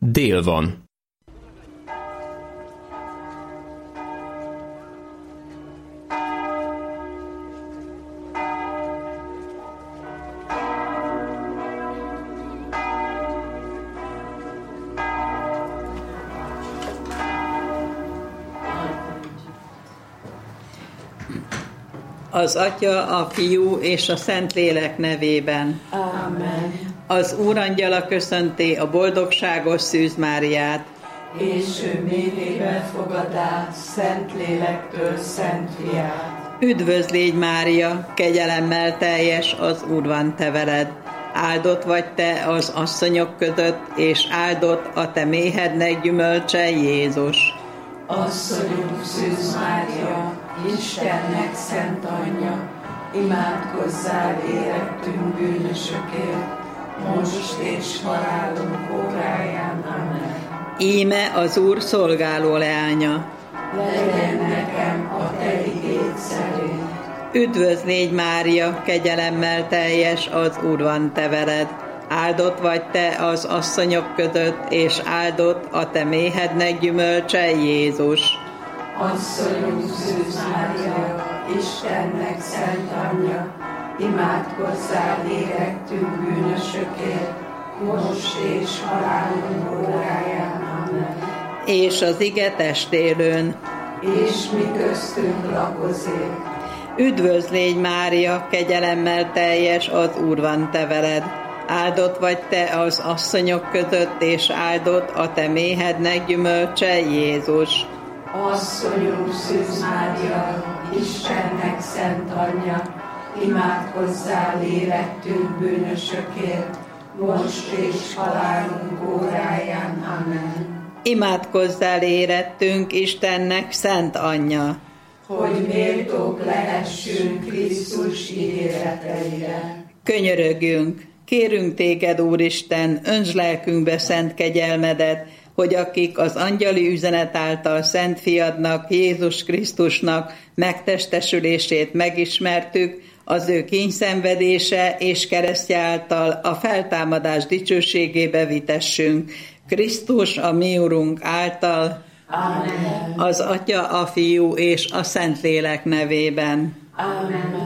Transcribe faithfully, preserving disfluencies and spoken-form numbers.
Dél van. Az Atya, a Fiú és a Szentlélek nevében. Amen. Az Úrangyala köszönti a boldogságos Szűz Máriát. És ő mélyében fogadá Szentlélektől Szent Fiát. Üdvözl légy, Mária, kegyelemmel teljes, az Úr van te veled. Áldott vagy te az asszonyok között, és áldott a te méhednek gyümölcse, Jézus. Asszonyunk Szűz Mária, Istennek szent anyja, imádkozzál érettünk bűnösökért, most és halálunk óráján. Amen. Íme az Úr szolgáló leánya. Legyen nekem a te igéd szerint. Üdvözl légy, Mária, kegyelemmel teljes, az Úr van te veled. Áldott vagy te az asszonyok között, és áldott a te méhednek gyümölcse, Jézus. Asszonyunk Szűz Mária, Istennek szent anyja, imádkozzál érettünk bűnösökért, most és halálunk óráján. Amen. És az ige testélőn. És mi köztünk lakozik. Üdvözl légy, Mária, kegyelemmel teljes, az Úr van te veled. Áldott vagy te az asszonyok között, és áldott a te méhednek gyümölcse, Jézus. Asszonyunk Szűz Mária, Istennek szent anyja, imádkozzál érettünk bűnösökért, most és halálunk óráján. Amen. Imádkozzál érettünk, Istennek szent anyja, hogy méltók lehessünk Krisztus ígéreteire. Könyörögjünk, kérünk téged, Úristen, öntsd lelkünkbe szent kegyelmedet, hogy akik az angyali üzenet által Szent Fiadnak, Jézus Krisztusnak megtestesülését megismertük, az ő kínyszenvedése és keresztje által a feltámadás dicsőségébe vitessünk. Krisztus, a mi Urunk által, Amen. Az Atya, a Fiú és a Szentlélek nevében. Amen.